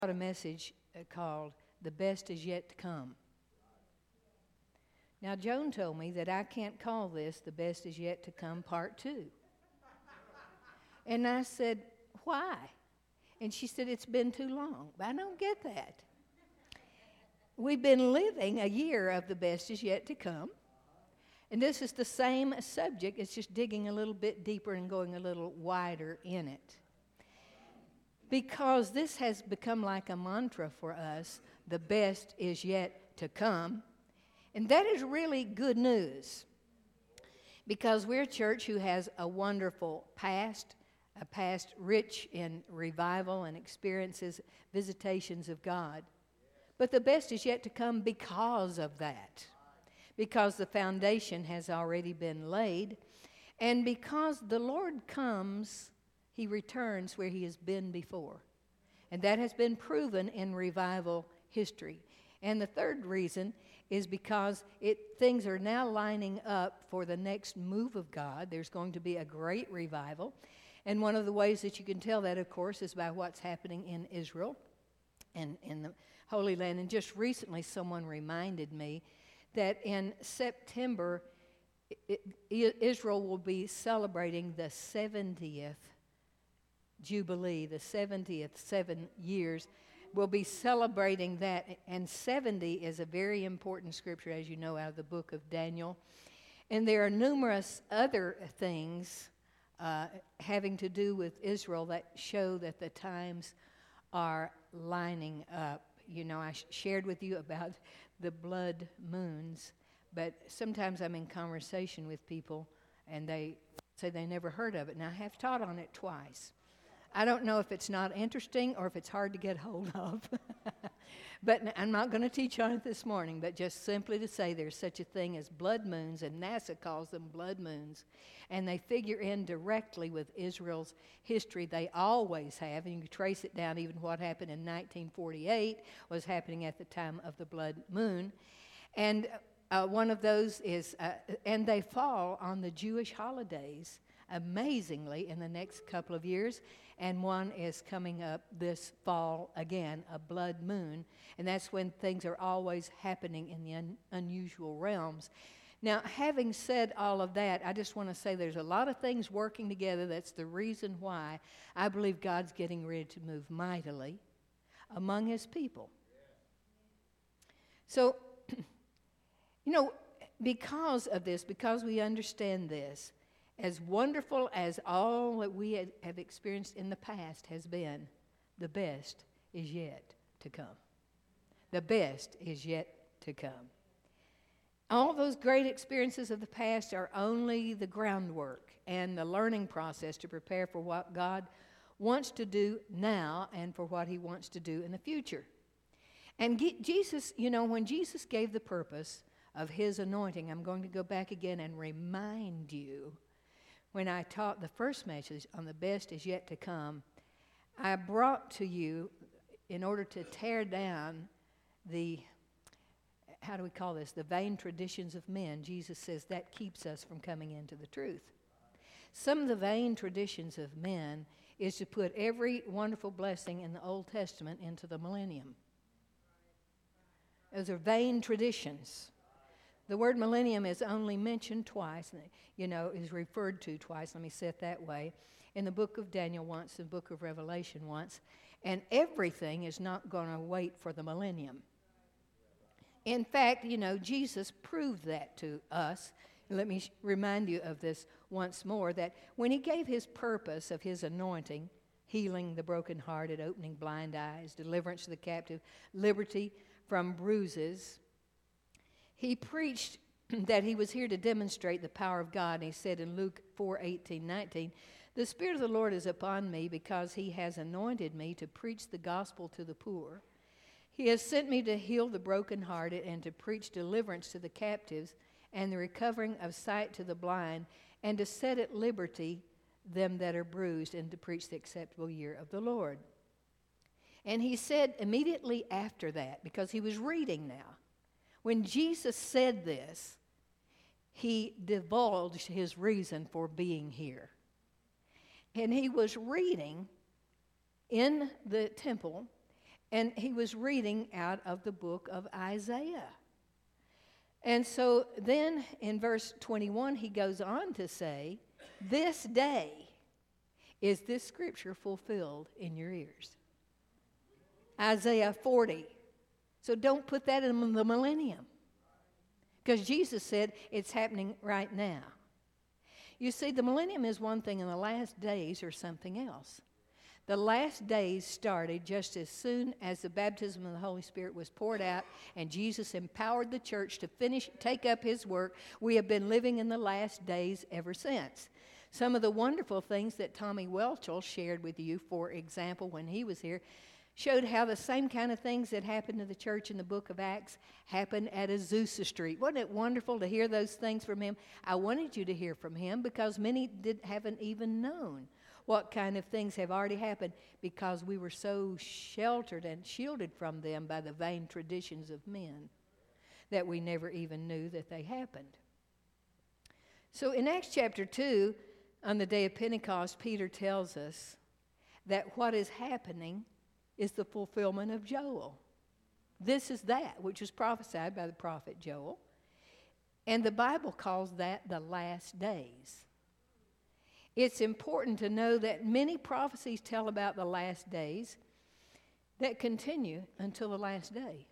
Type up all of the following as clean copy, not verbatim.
a message called "The Best Is Yet to Come." Now, Joan told me that I can't call this "The Best Is Yet to Come Part 2. And I said, why? And she said, it's been too long. I don't get that. We've been living a year of the best is yet to come. And this is the same subject. It's just digging a little bit deeper and going a little wider in it. Because this has become like a mantra for us, the best is yet to come. And that is really good news. Because we're a church who has a wonderful past, a past rich in revival and experiences, visitations of God. But the best is yet to come because of that. Because the foundation has already been laid. And because the Lord comes, He returns where He has been before. And that has been proven in revival history. And the third reason is because things are now lining up for the next move of God. There's going to be a great revival. And one of the ways that you can tell that, of course, is by what's happening in Israel and in the Holy Land. And just recently someone reminded me that in September, Israel will be celebrating the 70th Jubilee, the 70th, 7 years. We'll be celebrating that. And 70 is a very important scripture, as you know, out of the book of Daniel. And there are numerous other things having to do with Israel that show that the times are lining up. You know, I shared with you about the blood moons, but sometimes I'm in conversation with people and they say they never heard of it. And I have taught on it twice. I don't know if it's not interesting or if it's hard to get hold of. But I'm not going to teach on it this morning, but just simply to say there's such a thing as blood moons, and NASA calls them blood moons. And they figure in directly with Israel's history. They always have, and you can trace it down. Even what happened in 1948 was happening at the time of the blood moon. And one of those is, and they fall on the Jewish holidays, amazingly, in the next couple of years. And one is coming up this fall again, a blood moon. And that's when things are always happening in the unusual realms. Now, having said all of that, I just want to say there's a lot of things working together. That's the reason why I believe God's getting ready to move mightily among His people. So, you know, because of this, because we understand this, as wonderful as all that we have experienced in the past has been, the best is yet to come. The best is yet to come. All those great experiences of the past are only the groundwork and the learning process to prepare for what God wants to do now and for what He wants to do in the future. And Jesus, you know, when Jesus gave the purpose of His anointing, I'm going to go back again and remind you, when I taught the first message on the best is yet to come, I brought to you, in order to tear down the, how do we call this, the vain traditions of men. Jesus says that keeps us from coming into the truth. Some of the vain traditions of men is to put every wonderful blessing in the Old Testament into the millennium. Those are vain traditions. The word millennium is only mentioned twice, you know, is referred to twice, let me say it that way, in the book of Daniel once, the book of Revelation once, and everything is not going to wait for the millennium. In fact, you know, Jesus proved that to us. Let me remind you of this once more, that when He gave His purpose of His anointing, healing the brokenhearted, opening blind eyes, deliverance to the captive, liberty from bruises, He preached that He was here to demonstrate the power of God. And He said in Luke 4:18-19, "The Spirit of the Lord is upon me because He has anointed me to preach the gospel to the poor. He has sent me to heal the brokenhearted and to preach deliverance to the captives and the recovering of sight to the blind, and to set at liberty them that are bruised, and to preach the acceptable year of the Lord." And He said immediately after that, because He was reading now, when Jesus said this, He divulged His reason for being here. And He was reading in the temple, And he was reading out of the book of Isaiah. And so then in verse 21, he goes on to say, this day is this scripture fulfilled in your ears. Isaiah 40. So don't put that in the millennium, because Jesus said it's happening right now. You see, the millennium is one thing, and the last days are something else. The last days started just as soon as the baptism of the Holy Spirit was poured out and Jesus empowered the church to take up his work. We have been living in the last days ever since. Some of the wonderful things that Tommy Welchel shared with you, for example, when he was here, showed how the same kind of things that happened to the church in the book of Acts happened at Azusa Street. Wasn't it wonderful to hear those things from him? I wanted you to hear from him because many haven't even known what kind of things have already happened because we were so sheltered and shielded from them by the vain traditions of men that we never even knew that they happened. So in Acts chapter 2, on the day of Pentecost, Peter tells us that what is happening is the fulfillment of Joel. This is that which was prophesied by the prophet Joel. And the Bible calls that the last days. It's important to know that many prophecies tell about the last days that continue until the last day.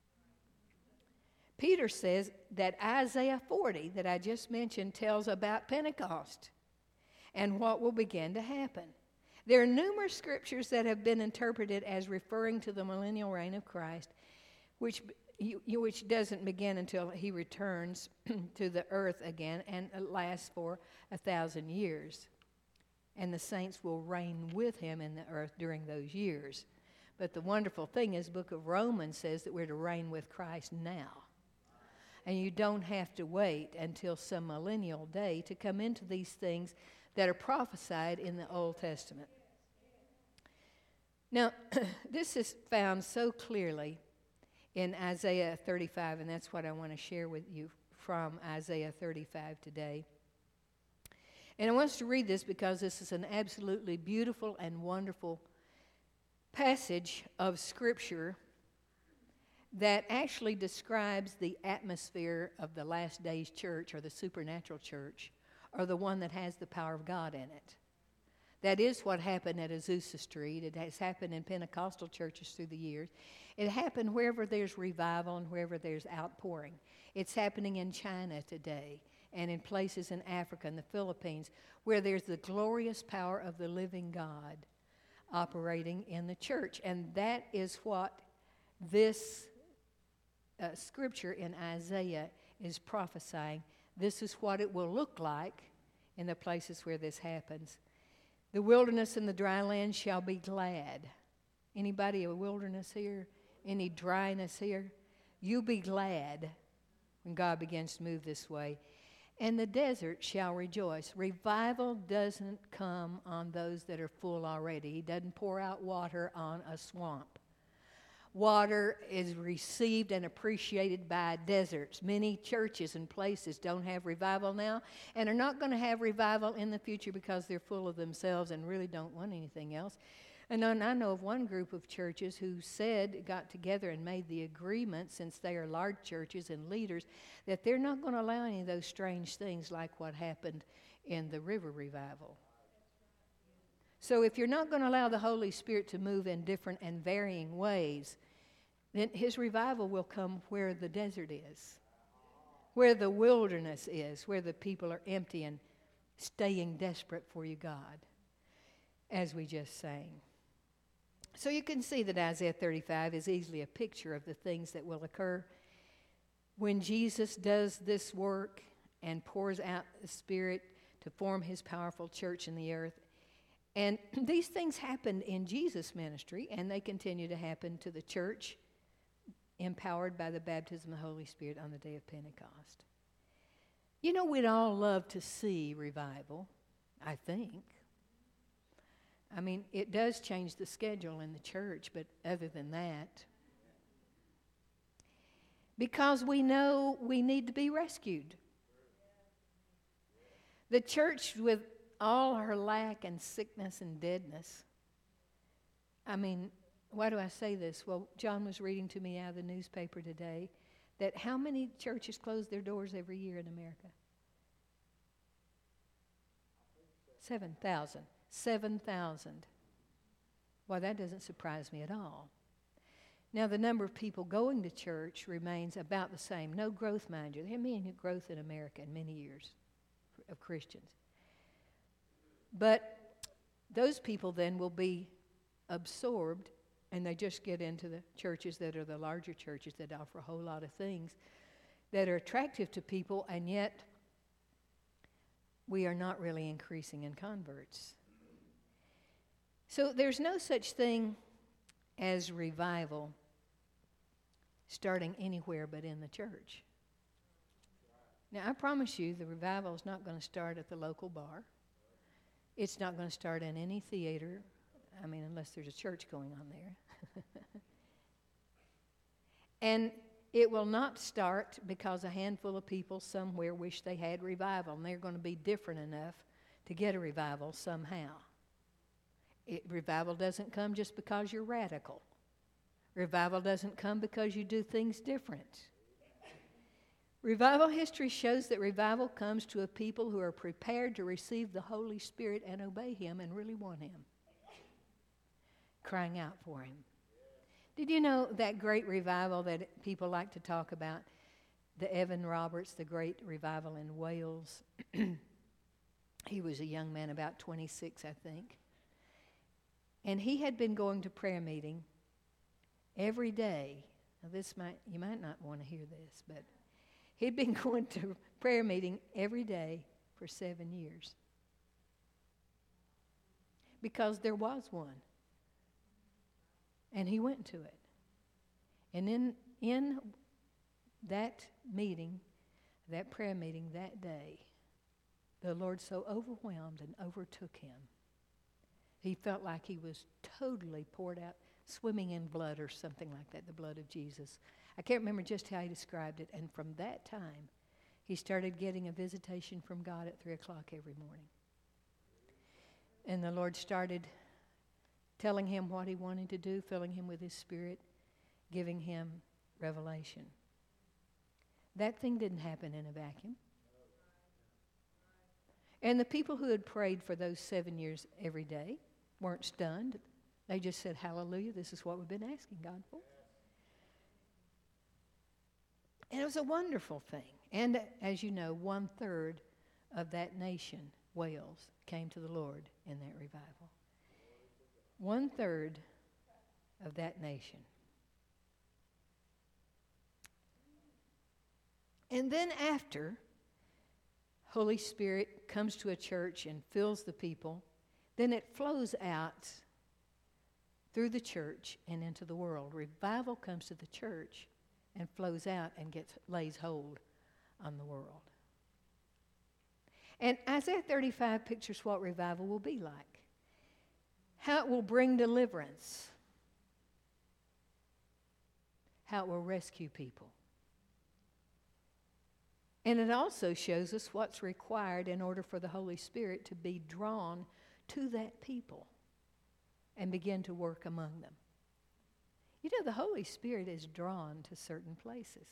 Peter says that Isaiah 40 that I just mentioned tells about Pentecost and what will begin to happen. There are numerous scriptures that have been interpreted as referring to the millennial reign of Christ, which doesn't begin until he returns to the earth again and lasts for 1,000 years. And the saints will reign with him in the earth during those years. But the wonderful thing is, the book of Romans says that we're to reign with Christ now. And you don't have to wait until some millennial day to come into these things that are prophesied in the Old Testament. Now, this is found so clearly in Isaiah 35, and that's what I want to share with you from Isaiah 35 today. And I want us to read this because this is an absolutely beautiful and wonderful passage of Scripture that actually describes the atmosphere of the last days church, or the supernatural church, or the one that has the power of God in it. That is what happened at Azusa Street. It has happened in Pentecostal churches through the years. It happened wherever there's revival and wherever there's outpouring. It's happening in China today and in places in Africa and the Philippines where there's the glorious power of the living God operating in the church. And that is what this scripture in Isaiah is prophesying. This is what it will look like in the places where this happens. The wilderness and the dry land shall be glad. Anybody a wilderness here? Any dryness here? You be glad when God begins to move this way. And the desert shall rejoice. Revival doesn't come on those that are full already. He doesn't pour out water on a swamp. Water is received and appreciated by deserts. Many churches and places don't have revival now and are not going to have revival in the future because they're full of themselves and really don't want anything else. And I know of one group of churches who got together and made the agreement, since they are large churches and leaders, that they're not going to allow any of those strange things like what happened in the river revival. So if you're not going to allow the Holy Spirit to move in different and varying ways, then his revival will come where the desert is, where the wilderness is, where the people are empty and staying desperate for you, God, as we just sang. So you can see that Isaiah 35 is easily a picture of the things that will occur when Jesus does this work and pours out the Spirit to form his powerful church in the earth. And these things happened in Jesus' ministry, and they continue to happen to the church, empowered by the baptism of the Holy Spirit on the day of Pentecost. You know, we'd all love to see revival, I think. I mean, it does change the schedule in the church, but other than that, because we know we need to be rescued. The church, with all her lack and sickness and deadness, I mean, why do I say this? Well, John was reading to me out of the newspaper today that how many churches close their doors every year in America? 7,000. 7,000. Well, that doesn't surprise me at all. Now, the number of people going to church remains about the same. No growth, mind you. There hasn't been growth in America in many years of Christians. But those people then will be absorbed, and they just get into the churches that are the larger churches that offer a whole lot of things that are attractive to people, and yet we are not really increasing in converts. So there's no such thing as revival starting anywhere but in the church. Now, I promise you the revival is not going to start at the local bar. It's not going to start in any theater, unless there's a church going on there. And it will not start because a handful of people somewhere wish they had revival, and they're going to be different enough to get a revival somehow. Revival doesn't come just because you're radical. Revival doesn't come because you do things different. Revival history shows that revival comes to a people who are prepared to receive the Holy Spirit and obey Him and really want Him, crying out for Him. Did you know that great revival that people like to talk about, the Evan Roberts, the great revival in Wales? He was a young man, about 26, I think. And he had been going to prayer meeting every day. Now, you might not want to hear this, but he'd been going to prayer meeting every day for 7 years. Because there was one. And he went to it. And in that meeting, that prayer meeting that day, the Lord so overwhelmed and overtook him. He felt like he was totally poured out, swimming in blood or something like that, the blood of Jesus. I can't remember just how he described it. And from that time, he started getting a visitation from God at 3 o'clock every morning. And the Lord started telling him what he wanted to do, filling him with His Spirit, giving him revelation. That thing didn't happen in a vacuum. And the people who had prayed for those 7 years every day weren't stunned. They just said, hallelujah, this is what we've been asking God for. And it was a wonderful thing. And as you know, 1/3 of that nation, Wales, came to the Lord in that revival. 1/3 of that nation. And then after Holy Spirit comes to a church and fills the people, then it flows out through the church and into the world. Revival comes to the church and flows out and lays hold on the world. And Isaiah 35 pictures what revival will be like. How it will bring deliverance. How it will rescue people. And it also shows us what's required in order for the Holy Spirit to be drawn to that people and begin to work among them. You know, the Holy Spirit is drawn to certain places.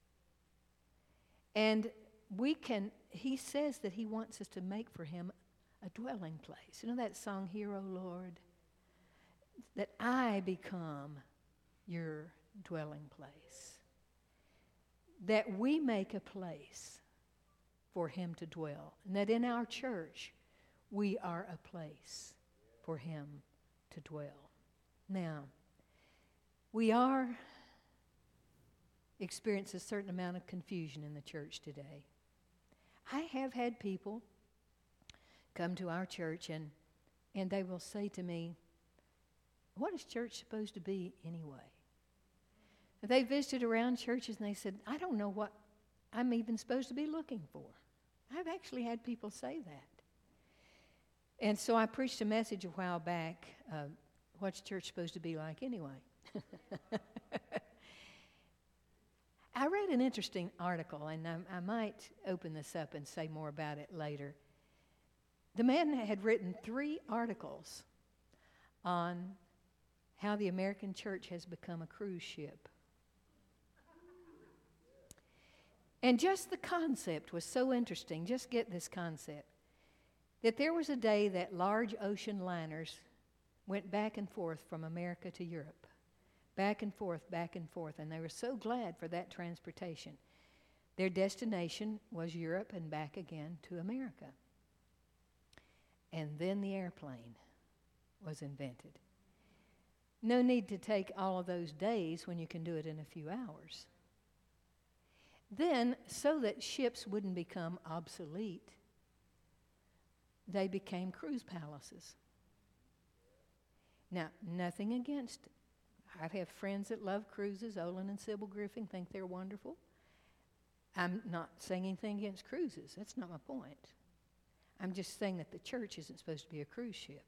And He says that He wants us to make for Him a dwelling place. You know that song, Hear, O Lord? That I become your dwelling place. That we make a place for Him to dwell. And that in our church, we are a place for Him to dwell. Now, we are experiencing a certain amount of confusion in the church today. I have had people come to our church and they will say to me, what is church supposed to be anyway? They visited around churches and they said, I don't know what I'm even supposed to be looking for. I've actually had people say that. And so I preached a message a while back, what's church supposed to be like anyway? I read an interesting article, and I might open this up and say more about it later. The man had written 3 articles on how the American church has become a cruise ship. And just the concept was so interesting. Just get this concept. That there was a day that large ocean liners went back and forth from America to Europe. Back and forth, and they were so glad for that transportation. Their destination was Europe and back again to America. And then the airplane was invented. No need to take all of those days when you can do it in a few hours. Then, so that ships wouldn't become obsolete, they became cruise palaces. Now, nothing against it. I have friends that love cruises. Olin and Sybil Griffin think they're wonderful. I'm not saying anything against cruises. That's not my point. I'm just saying that the church isn't supposed to be a cruise ship.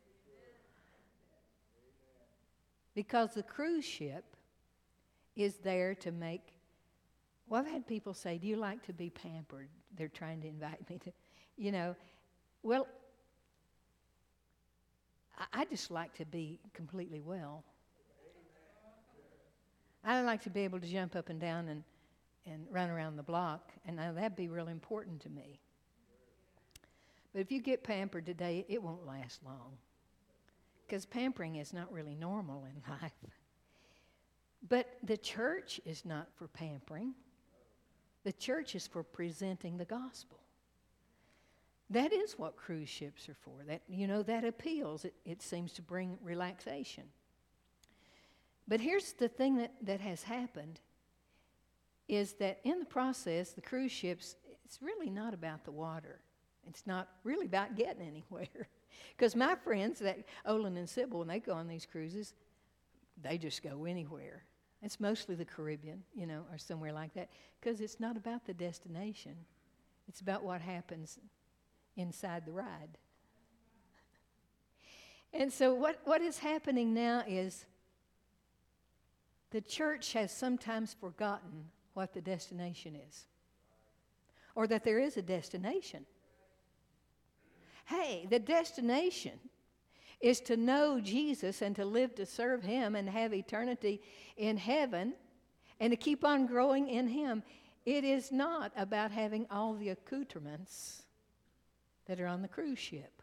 Because the cruise ship is there to make... Well, I've had people say, do you like to be pampered? They're trying to invite me to, Well, I just like to be completely well. I like to be able to jump up and down and run around the block, and that'd be real important to me. But if you get pampered today, it won't last long, because pampering is not really normal in life. But the church is not for pampering. The church is for presenting the gospel. That is what cruise ships are for. That appeals. It seems to bring relaxation. But here's the thing that has happened, is that in the process, the cruise ships, it's really not about the water. It's not really about getting anywhere. Because my friends, that Olin and Sybil, when they go on these cruises, they just go anywhere. It's mostly the Caribbean, or somewhere like that, because it's not about the destination. It's about what happens inside the ride. And so what is happening now is the church has sometimes forgotten what the destination is, or that there is a destination. Hey, the destination is to know Jesus and to live to serve Him and have eternity in heaven and to keep on growing in Him. It is not about having all the accoutrements that are on the cruise ship.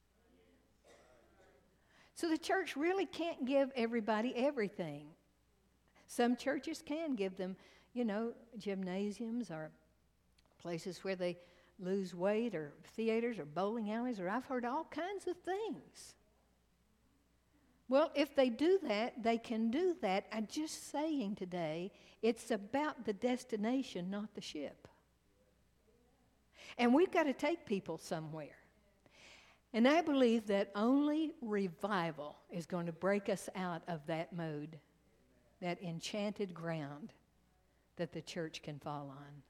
So the church really can't give everybody everything. Some churches can give them, gymnasiums or places where they lose weight, or theaters or bowling alleys, or I've heard all kinds of things. Well, if they do that, they can do that. I'm just saying today, it's about the destination, not the ship. And we've got to take people somewhere. And I believe that only revival is going to break us out of that mode, that enchanted ground that the church can fall on.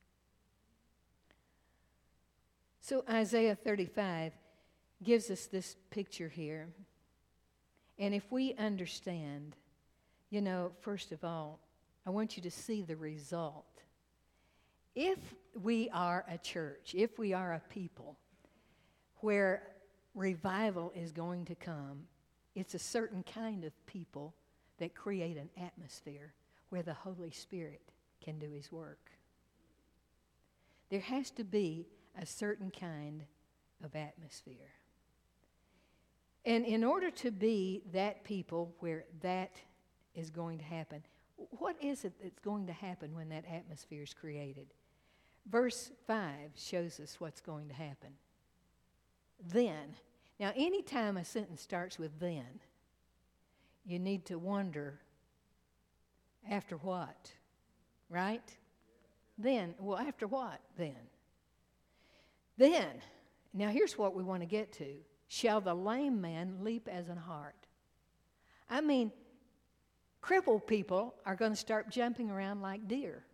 So Isaiah 35 gives us this picture here. And if we understand, first of all, I want you to see the result. If we are a church, if we are a people where revival is going to come, it's a certain kind of people that create an atmosphere where the Holy Spirit can do His work. There has to be a certain kind of atmosphere. And in order to be that people where that is going to happen, what is it that's going to happen when that atmosphere is created? Verse 5 shows us what's going to happen. Then. Now, anytime a sentence starts with then, you need to wonder, after what? Right? Then. Well, after what then? Then. Now, here's what we want to get to. Shall the lame man leap as an hart? I mean, crippled people are going to start jumping around like deer.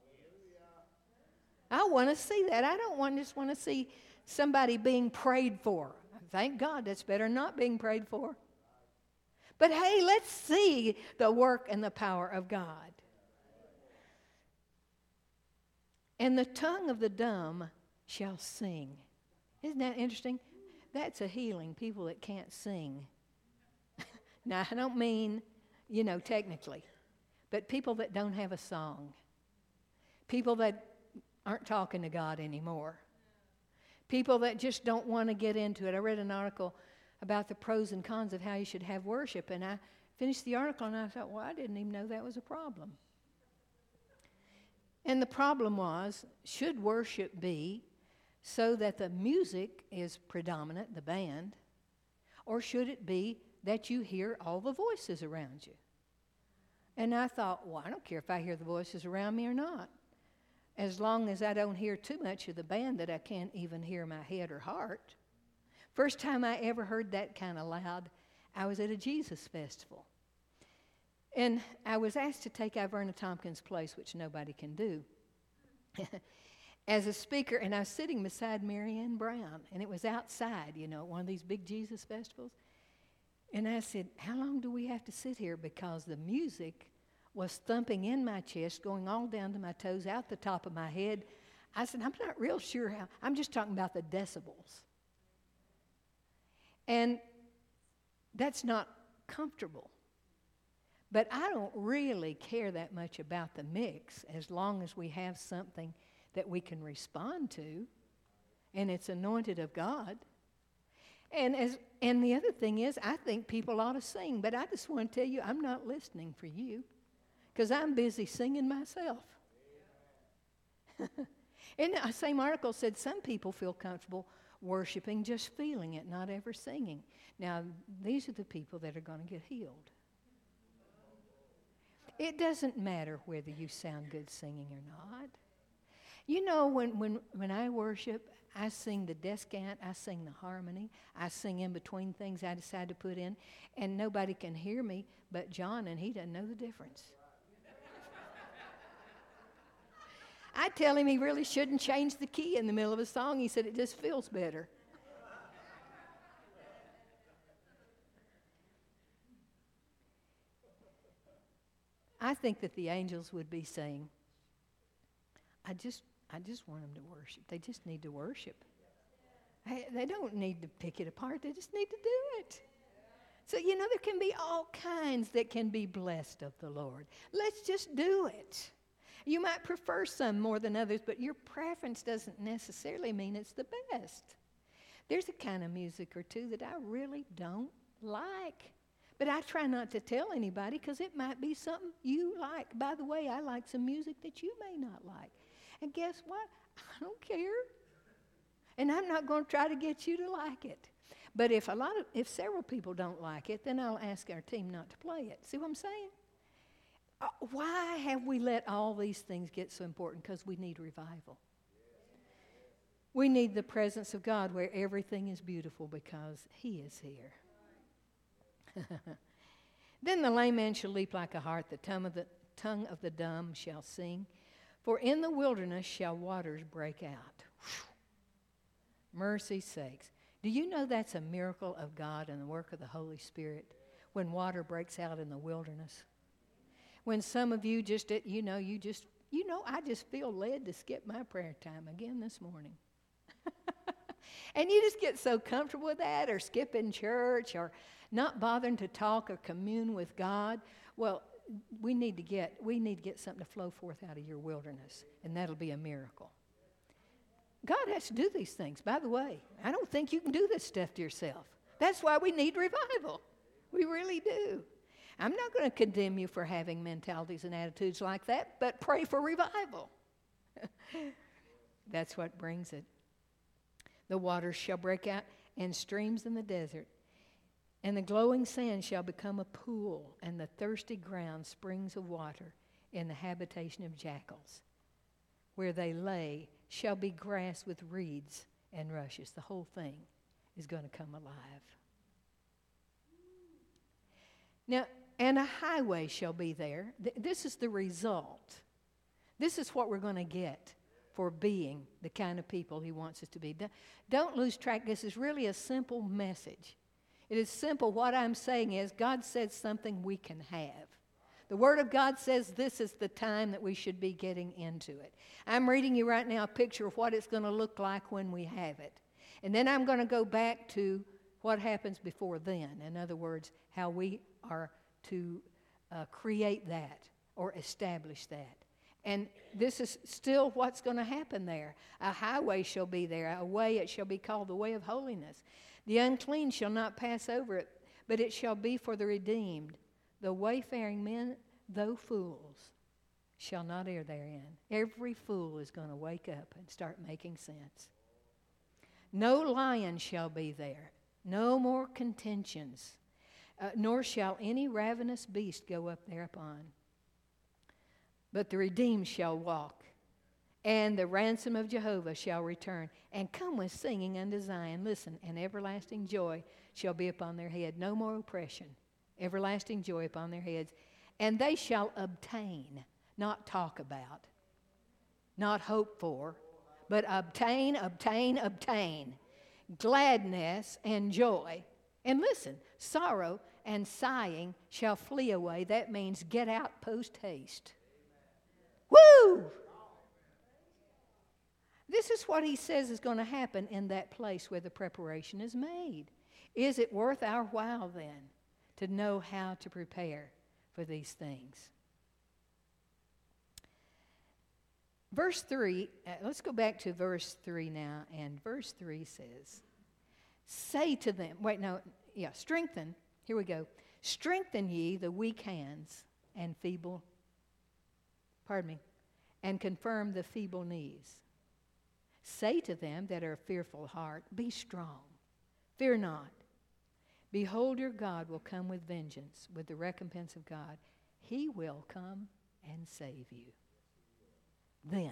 I want to see that. I don't just want to see somebody being prayed for. Thank God, that's better than not being prayed for. But hey, let's see the work and the power of God. And the tongue of the dumb shall sing. Isn't that interesting? That's a healing, people that can't sing. Now, I don't mean, technically, but people that don't have a song, people that aren't talking to God anymore, people that just don't want to get into it. I read an article about the pros and cons of how you should have worship, and I finished the article and I thought, well, I didn't even know that was a problem. And the problem was, should worship be so that the music is predominant, the band, or should it be that you hear all the voices around you? And I thought, well, I don't care if I hear the voices around me or not, as long as I don't hear too much of the band that I can't even hear my head or heart. First time I ever heard that kind of loud, I was at a Jesus festival. And I was asked to take Iverna Tompkins' place, which nobody can do, as a speaker. And I was sitting beside Marianne Brown, and it was outside, at one of these big Jesus festivals. And I said, how long do we have to sit here? Because the music was thumping in my chest, going all down to my toes, out the top of my head. I said, I'm not real sure how. I'm just talking about the decibels. And that's not comfortable. But I don't really care that much about the mix as long as we have something that we can respond to, and it's anointed of God. And the other thing is, I think people ought to sing, but I just want to tell you, I'm not listening for you, because I'm busy singing myself. And the same article said some people feel comfortable worshiping, just feeling it, not ever singing. Now, these are the people that are going to get healed. It doesn't matter whether you sound good singing or not. When I worship, I sing the descant, I sing the harmony, I sing in between things I decide to put in, and nobody can hear me but John, and he doesn't know the difference. I tell him he really shouldn't change the key in the middle of a song. He said it just feels better. I think that the angels would be saying, I just want them to worship. They just need to worship. They don't need to pick it apart. They just need to do it. So, there can be all kinds that can be blessed of the Lord. Let's just do it. You might prefer some more than others, but your preference doesn't necessarily mean it's the best. There's a kind of music or two that I really don't like. But I try not to tell anybody because it might be something you like. By the way, I like some music that you may not like. And guess what? I don't care. And I'm not going to try to get you to like it. But if several people don't like it, then I'll ask our team not to play it. See what I'm saying? Why have we let all these things get so important? Because we need revival. We need the presence of God where everything is beautiful because He is here. Then the lame man shall leap like a hart, the tongue of the dumb shall sing. For in the wilderness shall waters break out. Mercy sakes. Do you know that's a miracle of God and the work of the Holy Spirit when water breaks out in the wilderness? When some of you just, I just feel led to skip my prayer time again this morning. And you just get so comfortable with that, or skipping church, or not bothering to talk or commune with God. Well, we need to get something to flow forth out of your wilderness, and that'll be a miracle. God has to do these things. By the way, I don't think you can do this stuff to yourself. That's why we need revival. We really do. I'm not going to condemn you for having mentalities and attitudes like that, but pray for revival. That's what brings it. The waters shall break out and streams in the desert, and the glowing sand shall become a pool, and the thirsty ground springs of water in the habitation of jackals. Where they lay shall be grass with reeds and rushes. The whole thing is going to come alive. Now, and a highway shall be there. This is the result. This is what we're going to get for being the kind of people He wants us to be. Don't lose track. This is really a simple message. It is simple. What I'm saying is God said something we can have. The Word of God says this is the time that we should be getting into it. I'm reading you right now a picture of what it's going to look like when we have it. And then I'm going to go back to what happens before then. In other words, how we are to create that or establish that. And this is still what's going to happen there. A highway shall be there, a way it shall be called the way of holiness. The unclean shall not pass over it, but it shall be for the redeemed. The wayfaring men, though fools, shall not err therein. Every fool is going to wake up and start making sense. No lion shall be there, no more contentions, nor shall any ravenous beast go up thereupon. But the redeemed shall walk, and the ransom of Jehovah shall return, and come with singing unto Zion. Listen, and everlasting joy shall be upon their head. No more oppression, everlasting joy upon their heads. And they shall obtain, not talk about, not hope for, but obtain, obtain, obtain gladness and joy. And listen, sorrow and sighing shall flee away. That means get out post haste. Woo! This is what he says is going to happen in that place where the preparation is made. Is it worth our while then to know how to prepare for these things? Verse 3, let's go back to verse 3 now, and verse 3 says, say to them, strengthen, here we go. Strengthen ye the weak hands and and confirm the feeble knees. Say to them that are of fearful heart, be strong, fear not. Behold, your God will come with vengeance, with the recompense of God. He will come and save you. Then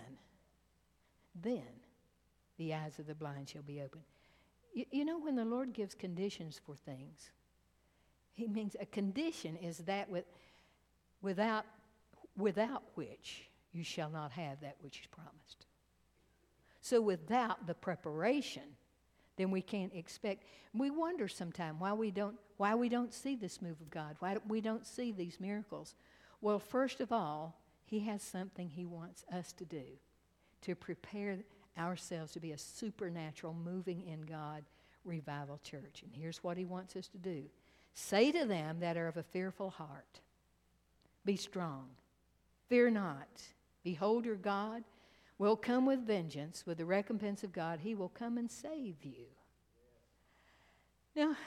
the eyes of the blind shall be opened. You know, when the Lord gives conditions for things, he means a condition is that without which you shall not have that which is promised. So without the preparation, then we can't expect. We wonder sometimes why we don't see this move of God, why we don't see these miracles. Well, first of all, he has something he wants us to do to prepare ourselves to be a supernatural, moving in God revival church. And here's what he wants us to do. Say to them that are of a fearful heart, be strong, fear not. Behold, your God will come with vengeance, with the recompense of God. He will come and save you. Now,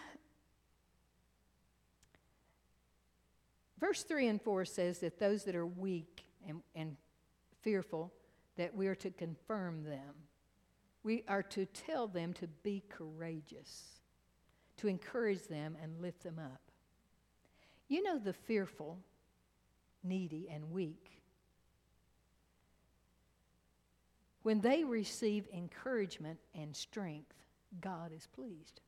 verse 3 and 4 says that those that are weak and fearful, that we are to confirm them. We are to tell them to be courageous, to encourage them and lift them up. You know, the fearful, needy, and weak, when they receive encouragement and strength, God is pleased.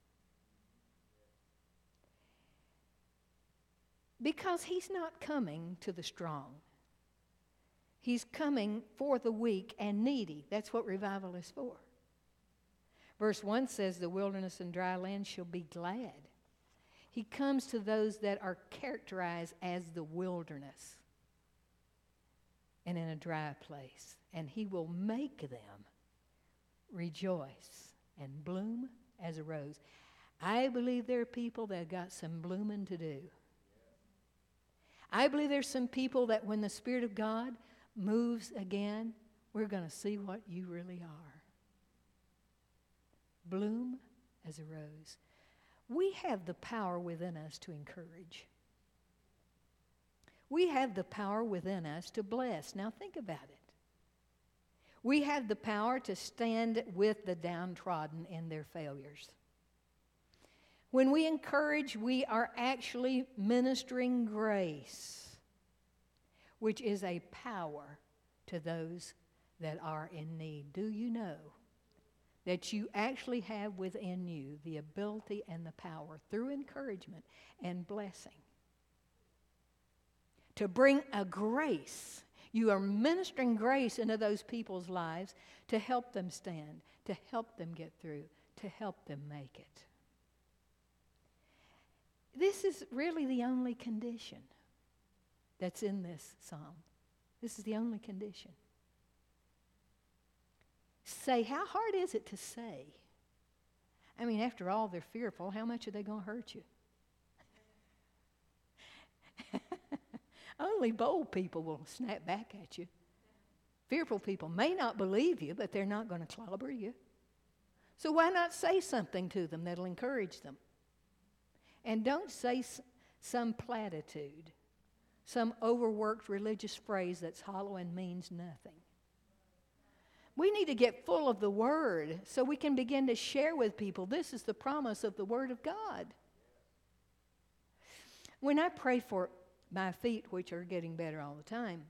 Because he's not coming to the strong. He's coming for the weak and needy. That's what revival is for. Verse 1 says, the wilderness and dry land shall be glad. He comes to those that are characterized as the wilderness and in a dry place. And he will make them rejoice and bloom as a rose. I believe there are people that have got some blooming to do. I believe there's some people that when the Spirit of God moves again, we're going to see what you really are. Bloom as a rose. We have the power within us to encourage. We have the power within us to bless. Now think about it. We have the power to stand with the downtrodden in their failures. When we encourage, we are actually ministering grace, which is a power to those that are in need. Do you know that you actually have within you the ability and the power through encouragement and blessing to bring a grace? You are ministering grace into those people's lives to help them stand, to help them get through, to help them make it. This is really the only condition that's in this psalm. This is the only condition. Say, how hard is it to say? I mean, after all, they're fearful. How much are they going to hurt you? Only bold people will snap back at you. Fearful people may not believe you, but they're not going to clobber you. So why not say something to them that'll encourage them? And don't say some platitude, some overworked religious phrase that's hollow and means nothing. We need to get full of the Word so we can begin to share with people. This is the promise of the Word of God. When I pray for my feet, which are getting better all the time,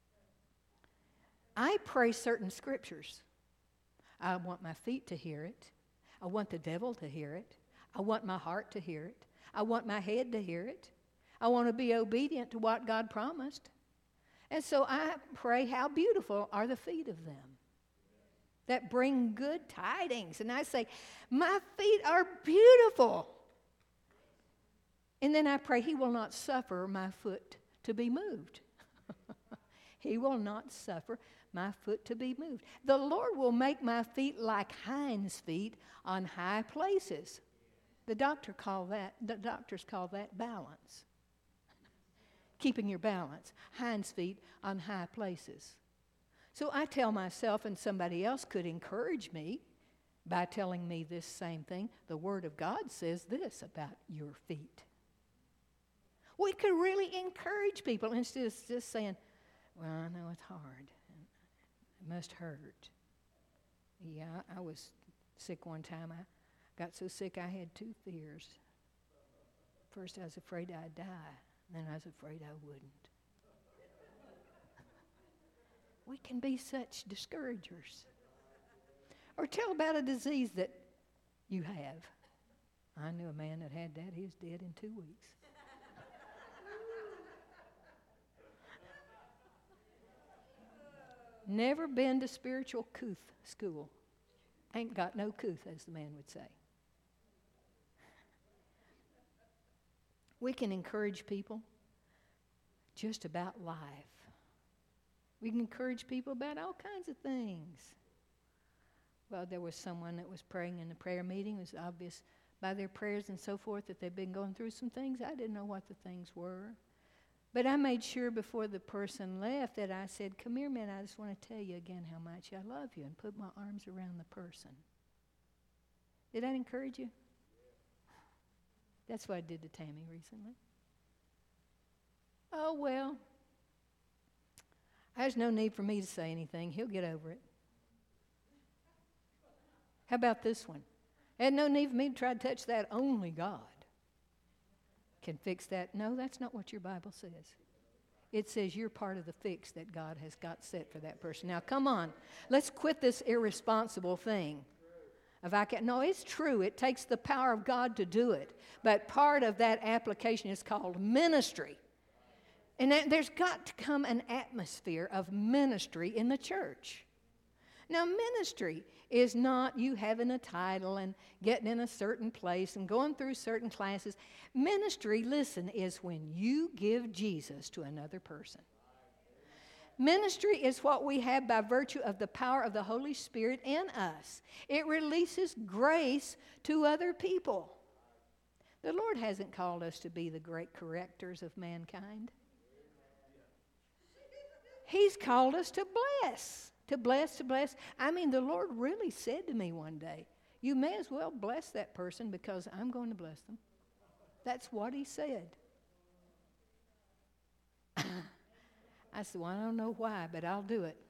I pray certain scriptures. I want my feet to hear it. I want the devil to hear it. I want my heart to hear it. I want my head to hear it. I want to be obedient to what God promised. And so I pray, how beautiful are the feet of them that bring good tidings. And I say, my feet are beautiful. And then I pray, He will not suffer my foot to be moved. He will not suffer my foot to be moved. The Lord will make my feet like hinds' feet on high places. The doctors call that balance. Keeping your balance. Hinds' feet on high places. So I tell myself, and somebody else could encourage me by telling me this same thing. The Word of God says this about your feet. We could really encourage people instead of just saying, well, I know it's hard. It must hurt. Yeah, I was sick one time. I got so sick I had two fears. First, I was afraid I'd die. Then I was afraid I wouldn't. We can be such discouragers. Or tell about a disease that you have. I knew a man that had that. He was dead in 2 weeks. Never been to spiritual couth school. Ain't got no couth, as the man would say. We can encourage people just about life. We can encourage people about all kinds of things. Well, there was someone that was praying in the prayer meeting. It was obvious by their prayers and so forth that they'd been going through some things. I didn't know what the things were. But I made sure before the person left that I said, come here, man, I just want to tell you again how much I love you, and put my arms around the person. Did that encourage you? That's what I did to Tammy recently. Oh, well, there's no need for me to say anything. He'll get over it. How about this one? Had no need for me to try to touch that. Only God can fix that. No, that's not what your Bible says. It says you're part of the fix that God has got set for that person. Now, come on. Let's quit this irresponsible thing. No, it's true. It takes the power of God to do it. But part of that application is called ministry. And there's got to come an atmosphere of ministry in the church. Now, ministry is not you having a title and getting in a certain place and going through certain classes. Ministry, listen, is when you give Jesus to another person. Ministry is what we have by virtue of the power of the Holy Spirit in us. It releases grace to other people. The Lord hasn't called us to be the great correctors of mankind. He's called us to bless. To bless. I mean, the Lord really said to me one day, you may as well bless that person because I'm going to bless them. That's what He said. I said, well, I don't know why, but I'll do it.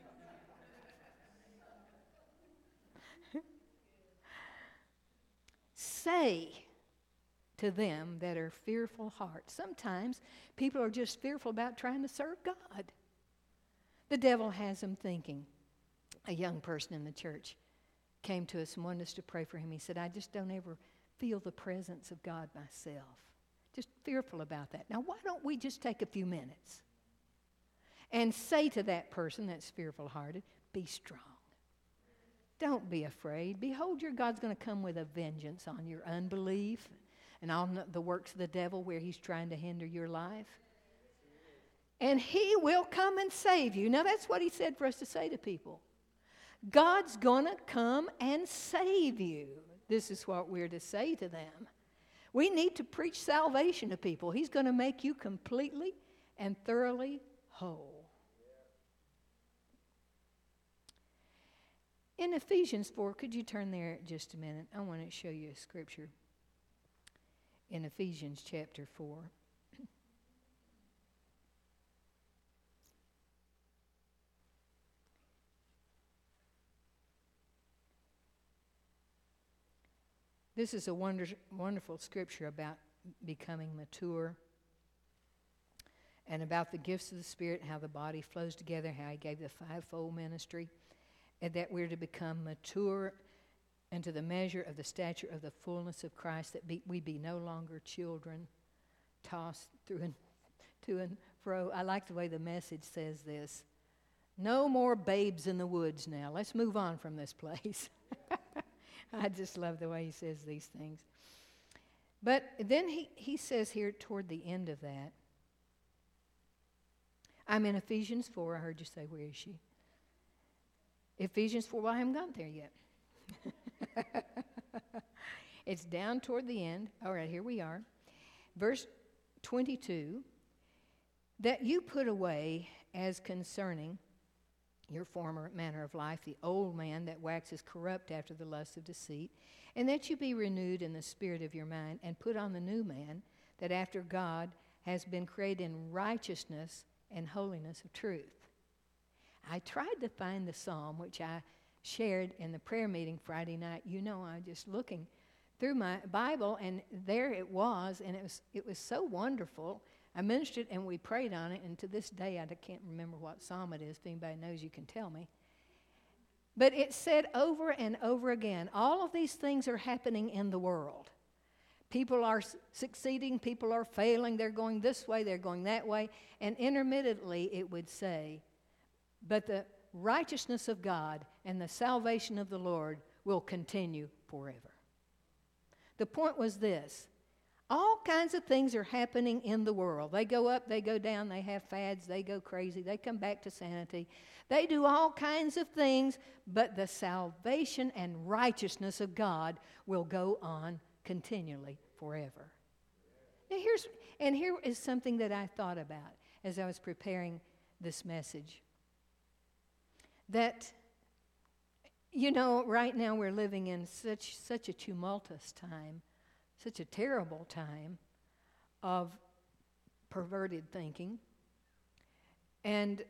Say to them that are fearful hearts. Sometimes people are just fearful about trying to serve God. The devil has them thinking. A young person in the church came to us and wanted us to pray for him. He said, I just don't ever feel the presence of God myself. Just fearful about that. Now, why don't we just take a few minutes and say to that person that's fearful-hearted, be strong. Don't be afraid. Behold, your God's going to come with a vengeance on your unbelief and on the works of the devil where he's trying to hinder your life. And He will come and save you. Now, that's what He said for us to say to people. God's going to come and save you. this is what we're to say to them. We need to preach salvation to people. He's going to make you completely and thoroughly whole. In Ephesians 4, could you turn there just a minute? I want to show you a scripture in Ephesians chapter 4. This is a wonderful scripture about becoming mature and about the gifts of the Spirit, how the body flows together, how He gave the fivefold ministry, and that we're to become mature into the measure of the stature of the fullness of Christ, that we be no longer children tossed to and fro. I like the way the Message says this. No more babes in the woods now. Let's move on from this place. I just love the way he says these things. But then he says here toward the end of that, I'm in Ephesians 4. I heard you say, where is she? Ephesians 4. Well, I haven't gotten there yet. It's down toward the end. All right, here we are. Verse 22, that you put away as concerning your former manner of life, the old man that waxes corrupt after the lust of deceit, and that you be renewed in the spirit of your mind, and put on the new man, that after God has been created in righteousness and holiness of truth. I tried to find the psalm, which I shared in the prayer meeting Friday night. You know, I was just looking through my Bible, and there it was, and it was so wonderful. I ministered and we prayed on it, and to this day I can't remember what psalm it is. If anybody knows, you can tell me. But it said over and over again, all of these things are happening in the world. People are succeeding, people are failing, they're going this way, they're going that way, and intermittently it would say, but the righteousness of God and the salvation of the Lord will continue forever. The point was this. All kinds of things are happening in the world. They go up, they go down, they have fads, they go crazy, they come back to sanity. They do all kinds of things, but the salvation and righteousness of God will go on continually forever. Now here is something that I thought about as I was preparing this message. That, you know, right now we're living in such a tumultuous time, such a terrible time of perverted thinking. And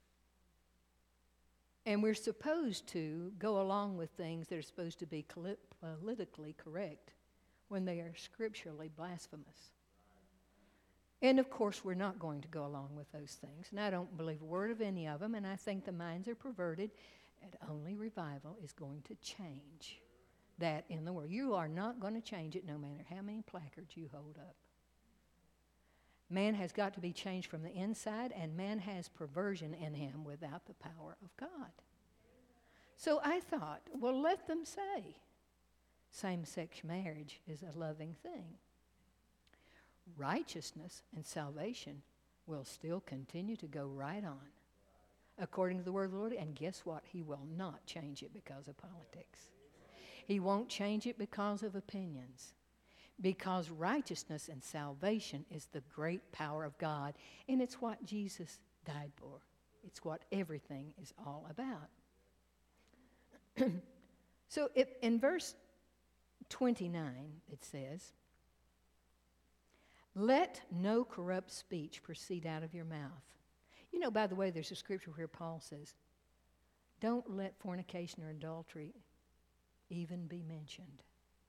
we're supposed to go along with things that are supposed to be politically correct when they are scripturally blasphemous. And of course, we're not going to go along with those things. And I don't believe a word of any of them, and I think the minds are perverted, and only revival is going to change that in the world. You are not going to change it no matter how many placards you hold up. Man has got to be changed from the inside, and man has perversion in him without the power of God. So I thought, well, let them say same-sex marriage is a loving thing. Righteousness and salvation will still continue to go right on according to the word of the Lord, and guess what? He will not change it because of politics. He won't change it because of opinions. Because righteousness and salvation is the great power of God, and it's what Jesus died for. It's what everything is all about. So in verse 29, it says, let no corrupt speech proceed out of your mouth. You know, by the way, there's a scripture where Paul says, don't let fornication or adultery even be mentioned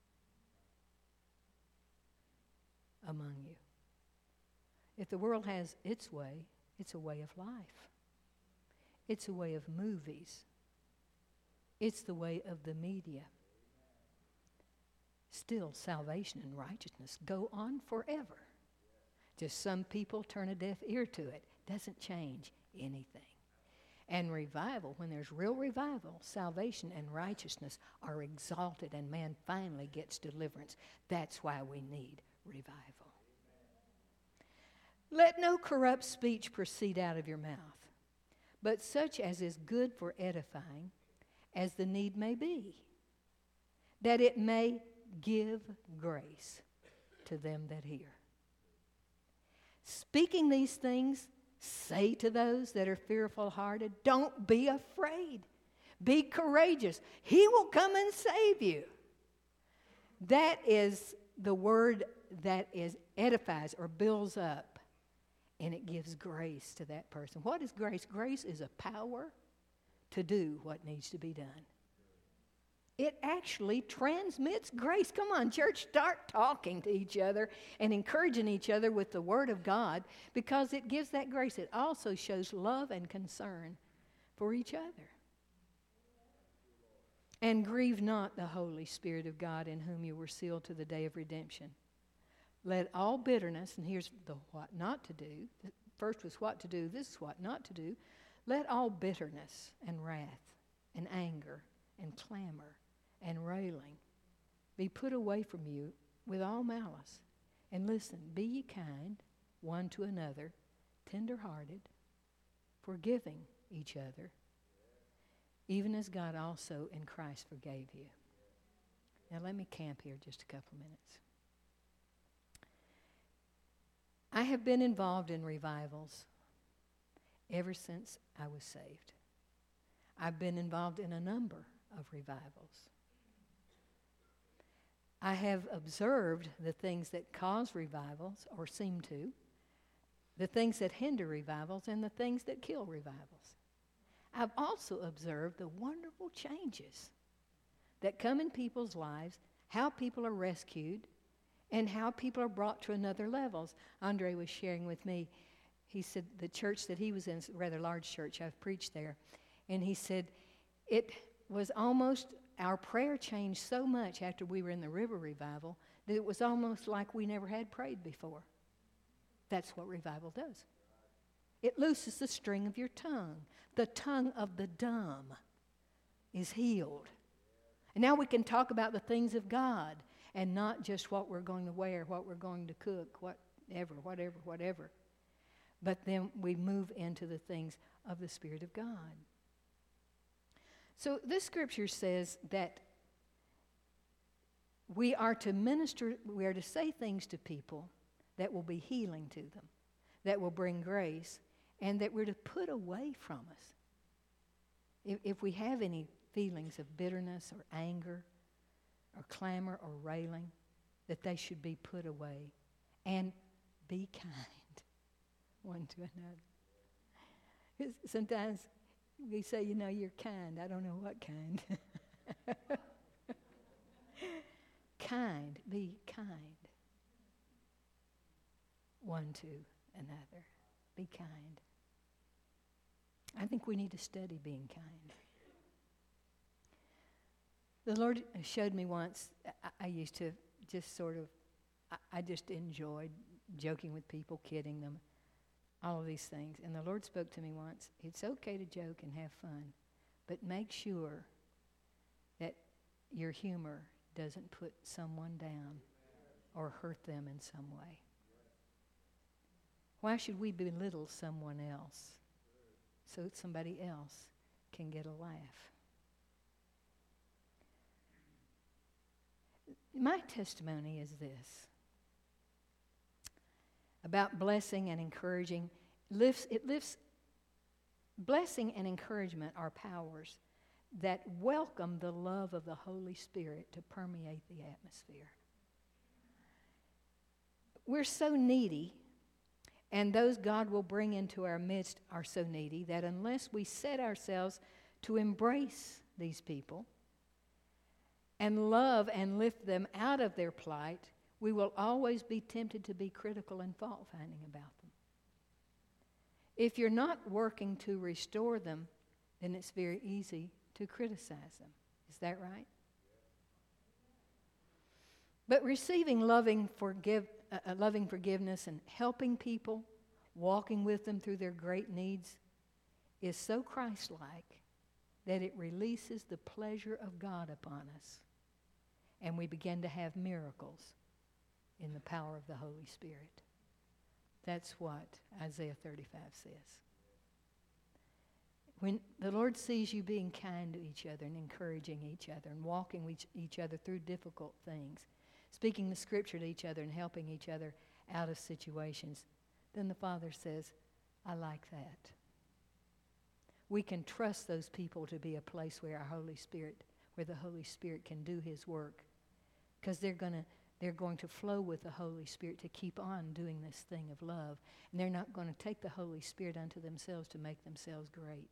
among you. If the world has its way, it's a way of life. It's a way of movies. It's the way of the media. Still, salvation and righteousness go on forever. Just some people turn a deaf ear to it. Doesn't change anything. And revival, when there's real revival, salvation and righteousness are exalted, and man finally gets deliverance. That's why we need revival. Let no corrupt speech proceed out of your mouth, but such as is good for edifying, as the need may be, that it may give grace to them that hear. Speaking these things, say to those that are fearful-hearted, don't be afraid. Be courageous. He will come and save you. That is the word that edifies or builds up, and it gives grace to that person. What is grace? Grace is a power to do what needs to be done. It actually transmits grace. Come on, church, start talking to each other and encouraging each other with the Word of God, because it gives that grace. It also shows love and concern for each other. And grieve not the Holy Spirit of God, in whom you were sealed to the day of redemption. Let all bitterness, and here's the what not to do. First was what to do, this is what not to do. Let all bitterness and wrath and anger and clamor and railing be put away from you with all malice. And listen, be ye kind one to another, tender-hearted, forgiving each other, even as God also in Christ forgave you. Now let me camp here just a couple minutes. I have been involved in revivals ever since I was saved. I've been involved in a number of revivals. I have observed the things that cause revivals, or seem to, the things that hinder revivals, and the things that kill revivals. I've also observed the wonderful changes that come in people's lives, how people are rescued, and how people are brought to another levels. Andre was sharing with me, he said the church that he was in, a rather large church, I've preached there, and he said it was almost, our prayer changed so much after we were in the river revival that it was almost like we never had prayed before. That's what revival does. It looses the string of your tongue. The tongue of the dumb is healed. And now we can talk about the things of God and not just what we're going to wear, what we're going to cook, whatever. But then we move into the things of the Spirit of God. So this scripture says that we are to minister, we are to say things to people that will be healing to them, that will bring grace, and that we're to put away from us. If we have any feelings of bitterness or anger or clamor or railing, that they should be put away. And be kind one to another. Sometimes we say, you're kind. I don't know what kind. Kind. Be kind one to another. Be kind. I think we need to study being kind. The Lord showed me once, I used to just sort of, I just enjoyed joking with people, kidding them, all of these things. And the Lord spoke to me once, it's okay to joke and have fun, but make sure that your humor doesn't put someone down or hurt them in some way. Why should we belittle someone else so that somebody else can get a laugh? My testimony is this. About blessing and encouraging. Blessing and encouragement are powers that welcome the love of the Holy Spirit to permeate the atmosphere. We're so needy, and those God will bring into our midst are so needy that unless we set ourselves to embrace these people and love and lift them out of their plight, we will always be tempted to be critical and fault-finding about them. If you're not working to restore them, then it's very easy to criticize them. Is that right? But receiving loving forgiveness and helping people, walking with them through their great needs, is so Christ-like that it releases the pleasure of God upon us. And we begin to have miracles in the power of the Holy Spirit. That's what Isaiah 35 says. When the Lord sees you being kind to each other and encouraging each other and walking with each other through difficult things, speaking the Scripture to each other and helping each other out of situations, then the Father says, I like that. We can trust those people to be a place where the Holy Spirit can do His work, because they're going to flow with the Holy Spirit to keep on doing this thing of love. And they're not going to take the Holy Spirit unto themselves to make themselves great.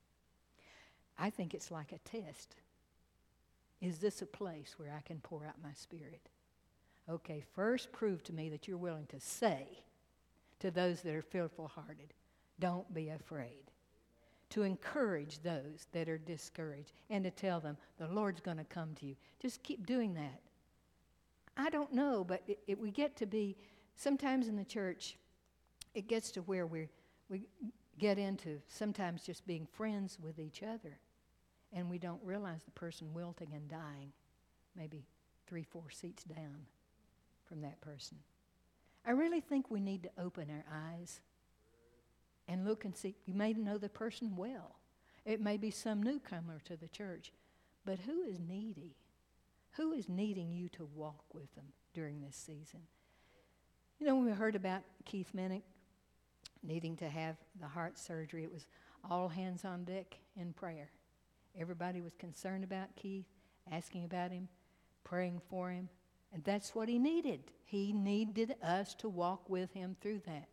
I think it's like a test. Is this a place where I can pour out my Spirit? Okay, first prove to me that you're willing to say to those that are fearful-hearted, don't be afraid. To encourage those that are discouraged and to tell them the Lord's going to come to you. Just keep doing that. I don't know, but we get to be, sometimes in the church, it gets to where we get into sometimes just being friends with each other, and we don't realize the person wilting and dying, maybe 3-4 seats down from that person. I really think we need to open our eyes and look and see. You may know the person well. It may be some newcomer to the church, but who is needy? Who is needing you to walk with them during this season? You know, when we heard about Keith Minnick needing to have the heart surgery, it was all hands on deck in prayer. Everybody was concerned about Keith, asking about him, praying for him, and that's what he needed. He needed us to walk with him through that.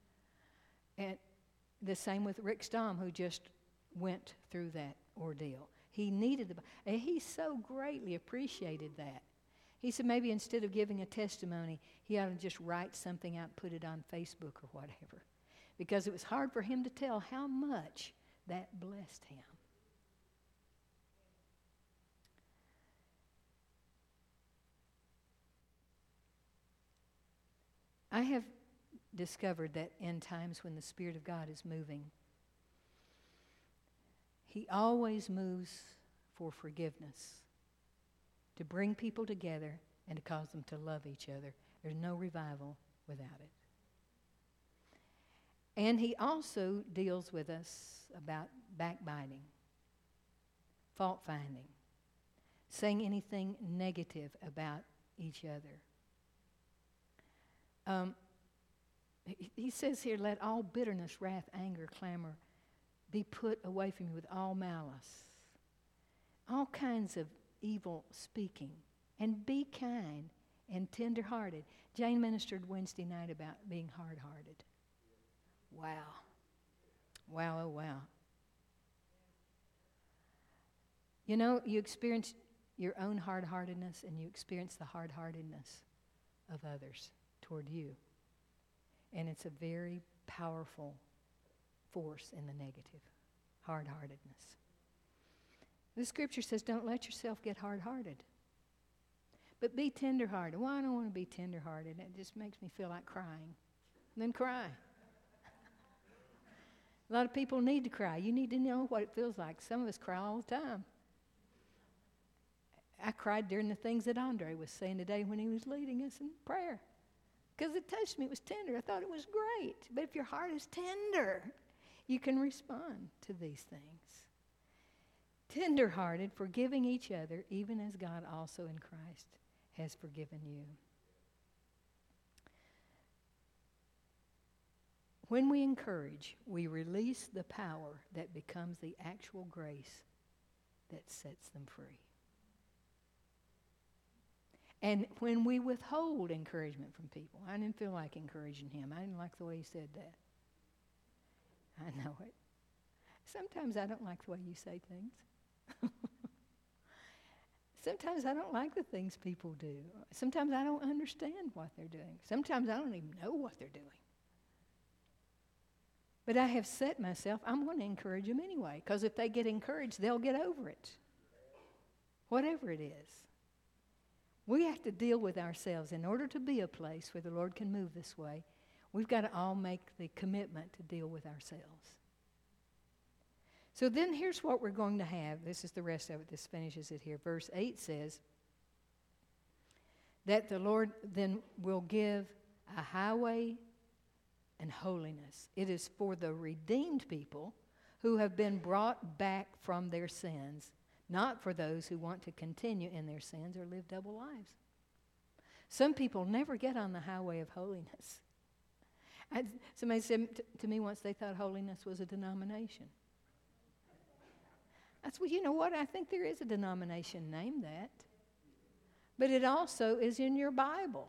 And the same with Rick Stom, who just went through that ordeal. He needed and he so greatly appreciated that. He said maybe instead of giving a testimony, he ought to just write something out and put it on Facebook or whatever, because it was hard for him to tell how much that blessed him. I have discovered that in times when the Spirit of God is moving, He always moves for forgiveness, to bring people together and to cause them to love each other. There's no revival without it. And He also deals with us about backbiting, fault-finding, saying anything negative about each other. He says here, let all bitterness, wrath, anger, clamor be put away from you with all malice. All kinds of evil speaking. And be kind and tender-hearted. Jane ministered Wednesday night about being hard-hearted. Wow. Wow, oh wow. You know, you experience your own hard-heartedness and you experience the hard-heartedness of others toward you. And it's a very powerful force in the negative, hard-heartedness. The Scripture says, don't let yourself get hard-hearted, but be tender-hearted. Well, I don't want to be tender-hearted. It just makes me feel like crying. Then cry. A lot of people need to cry. You need to know what it feels like. Some of us cry all the time. I cried during the things that Andre was saying today when he was leading us in prayer, because it touched me. It was tender. I thought it was great. But if your heart is tender, you can respond to these things. Tender-hearted, forgiving each other, even as God also in Christ has forgiven you. When we encourage, we release the power that becomes the actual grace that sets them free. And when we withhold encouragement from people, I didn't feel like encouraging him. I didn't like the way he said that. I know it. Sometimes I don't like the way you say things. Sometimes I don't like the things people do. Sometimes I don't understand what they're doing. Sometimes I don't even know what they're doing. But I have set myself, I'm going to encourage them anyway, because if they get encouraged, they'll get over it. Whatever it is. We have to deal with ourselves. In order to be a place where the Lord can move this way, we've got to all make the commitment to deal with ourselves. So then here's what we're going to have. This is the rest of it. This finishes it here. Verse 8 says that the Lord then will give a highway and holiness. It is for the redeemed people who have been brought back from their sins, not for those who want to continue in their sins or live double lives. Some people never get on the highway of holiness. Somebody said to me once they thought holiness was a denomination. I said, well, you know what? I think there is a denomination named that. But it also is in your Bible.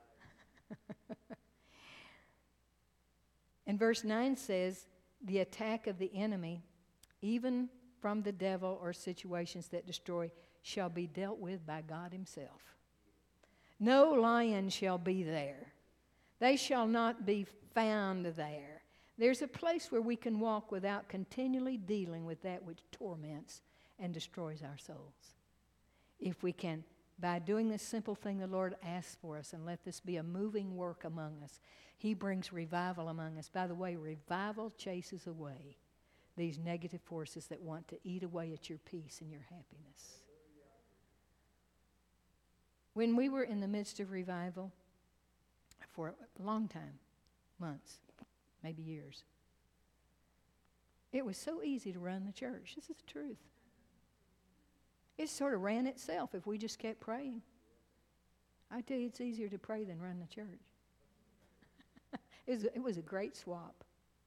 And verse 9 says, the attack of the enemy, even from the devil or situations that destroy, shall be dealt with by God himself. No lion shall be there. They shall not be found there. There's a place where we can walk without continually dealing with that which torments and destroys our souls. If we can, by doing this simple thing the Lord asks for us, and let this be a moving work among us, He brings revival among us. By the way, revival chases away these negative forces that want to eat away at your peace and your happiness. When we were in the midst of revival, for a long time, months, maybe years, it was so easy to run the church. This is the truth. It sort of ran itself if we just kept praying. I tell you, it's easier to pray than run the church. It was a great swap.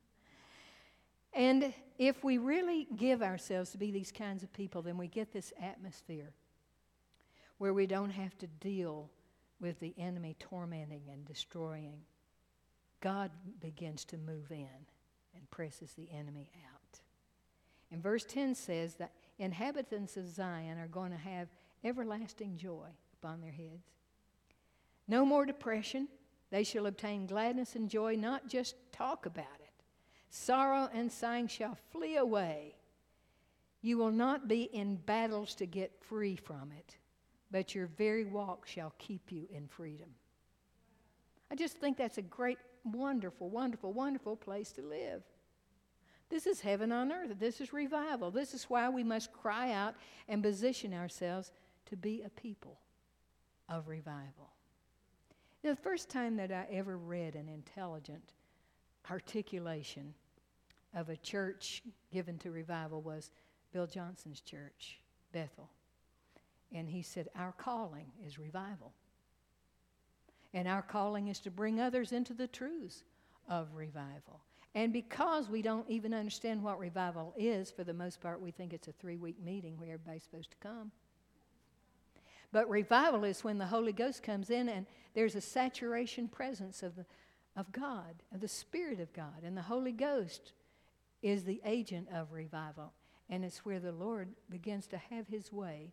And if we really give ourselves to be these kinds of people, then we get this atmosphere where we don't have to deal with the enemy tormenting and destroying. God begins to move in and presses the enemy out. And verse 10 says that inhabitants of Zion are going to have everlasting joy upon their heads. No more depression. They shall obtain gladness and joy, not just talk about it. Sorrow and sighing shall flee away. You will not be in battles to get free from it, but your very walk shall keep you in freedom. I just think that's a great, wonderful, wonderful, wonderful place to live. This is heaven on earth. This is revival. This is why we must cry out and position ourselves to be a people of revival. You know, the first time that I ever read an intelligent articulation of a church given to revival was Bill Johnson's church, Bethel. And he said, our calling is revival. And our calling is to bring others into the truths of revival. And because we don't even understand what revival is, for the most part, we think it's a 3-week meeting where everybody's supposed to come. But revival is when the Holy Ghost comes in and there's a saturation presence of God, of the Spirit of God. And the Holy Ghost is the agent of revival. And it's where the Lord begins to have His way.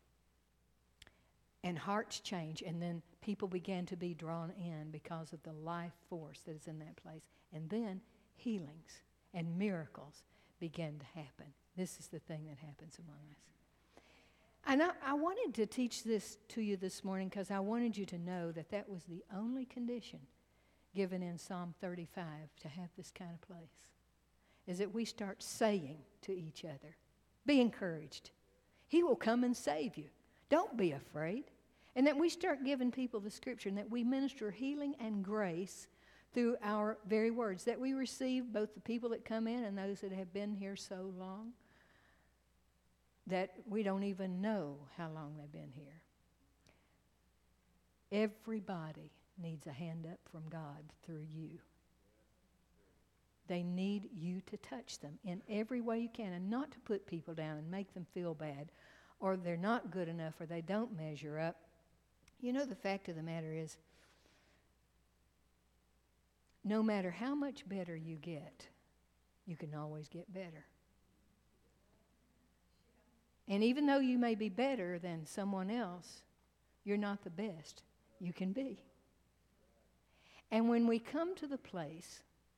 And hearts change. And then people began to be drawn in because of the life force that is in that place. And then healings and miracles begin to happen. This is the thing that happens among us. And I wanted to teach this to you this morning because I wanted you to know that that was the only condition given in Psalm 35 to have this kind of place, is that we start saying to each other, be encouraged. He will come and save you. Don't be afraid. And that we start giving people the scripture and that we minister healing and grace through our very words, that we receive both the people that come in and those that have been here so long that we don't even know how long they've been here. Everybody needs a hand up from God through you. They need you to touch them in every way you can, and not to put people down and make them feel bad, or they're not good enough, or they don't measure up. You know, the fact of the matter is, no matter how much better you get, you can always get better. And even though you may be better than someone else, you're not the best you can be. And when we come to the place,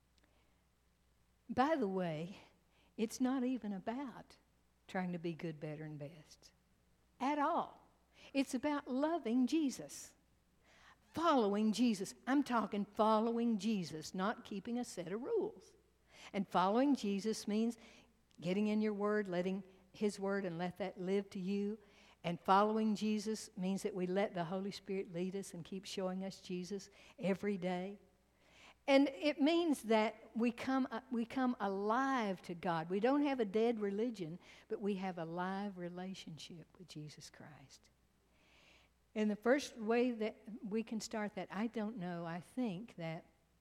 by the way, it's not even about trying to be good, better, and best at all. It's about loving Jesus, following Jesus. I'm talking following Jesus, not keeping a set of rules. And following Jesus means getting in your word, letting His word and let that live to you. And following Jesus means that we let the Holy Spirit lead us and keep showing us Jesus every day. And it means that we come alive to God. We don't have a dead religion, but we have a live relationship with Jesus Christ. And the first way that we can start that, I don't know, I think that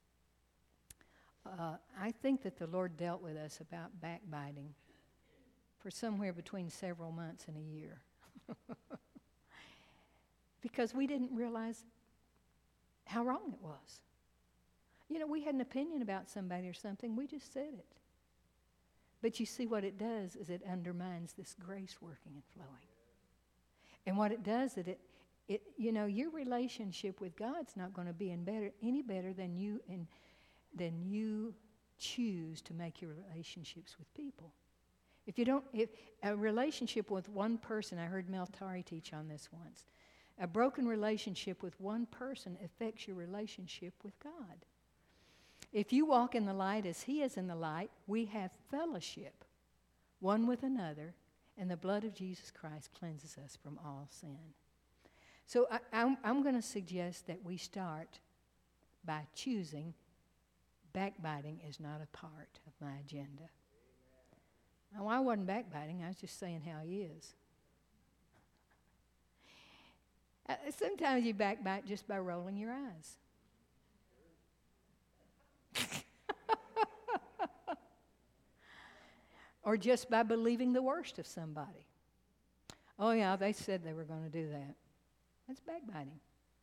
the Lord dealt with us about backbiting for somewhere between several months and a year. Because we didn't realize how wrong it was. You know, we had an opinion about somebody or something, we just said it. But you see, what it does is it undermines this grace working and flowing. And what it does is your relationship with God's not going to be any better than you choose to make your relationships with people. If a relationship with one person, I heard Mel Tari teach on this once, a broken relationship with one person affects your relationship with God. If you walk in the light as He is in the light, we have fellowship one with another, and the blood of Jesus Christ cleanses us from all sin. So I'm going to suggest that we start by choosing backbiting is not a part of my agenda. Now, I wasn't backbiting. I was just saying how He is. Sometimes you backbite just by rolling your eyes. Or just by believing the worst of somebody. Oh yeah, they said they were going to do that. That's backbiting.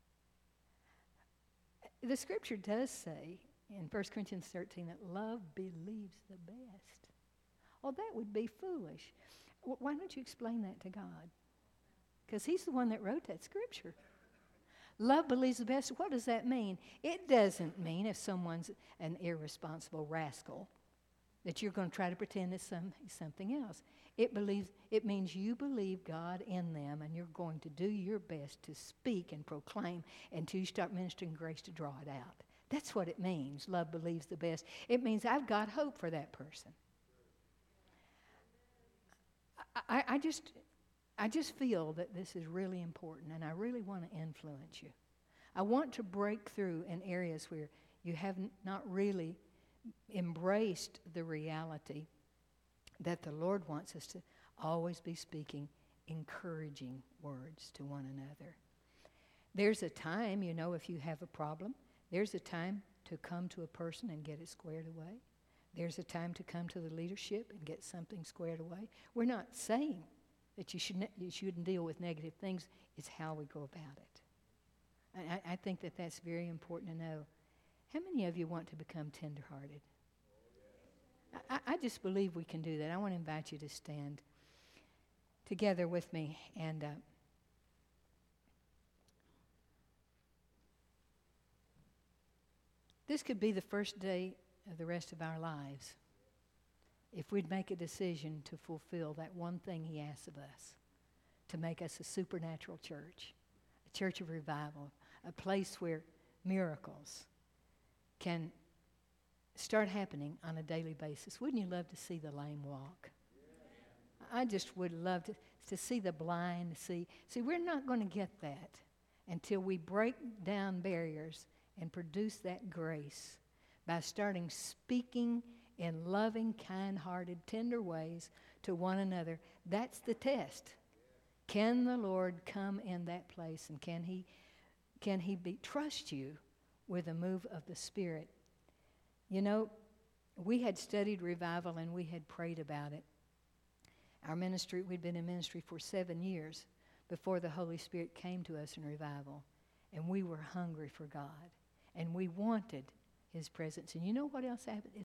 The Scripture does say in 1 Corinthians 13 that love believes the best. Oh, that would be foolish. Why don't you explain that to God? Because He's the one that wrote that Scripture. Love believes the best. What does that mean? It doesn't mean if someone's an irresponsible rascal that you're going to try to pretend it's something else. It means you believe God in them, and you're going to do your best to speak and proclaim until you start ministering grace to draw it out. That's what it means. Love believes the best. It means I've got hope for that person. I just feel that this is really important, and I really want to influence you. I want to break through in areas where you have not really embraced the reality that the Lord wants us to always be speaking encouraging words to one another. There's a time, if you have a problem, there's a time to come to a person and get it squared away. There's a time to come to the leadership and get something squared away. We're not saying that you shouldn't deal with negative things. It's how we go about it. I think that that's very important to know. How many of you want to become tenderhearted? I just believe we can do that. I want to invite you to stand together with me. And this could be the first day of the rest of our lives if we'd make a decision to fulfill that one thing He asks of us, to make us a supernatural church, a church of revival, a place where miracles can start happening on a daily basis. Wouldn't you love to see the lame walk? I just would love to see the blind see. See, we're not going to get that until we break down barriers and produce that grace by starting speaking in loving, kind-hearted, tender ways to one another. That's the test. Can the Lord come in that place, and can He trust you with a move of the Spirit? We had studied revival and we had prayed about it. Our ministry, we'd been in ministry for 7 years before the Holy Spirit came to us in revival. And we were hungry for God. And we wanted His presence. And you know what else happened?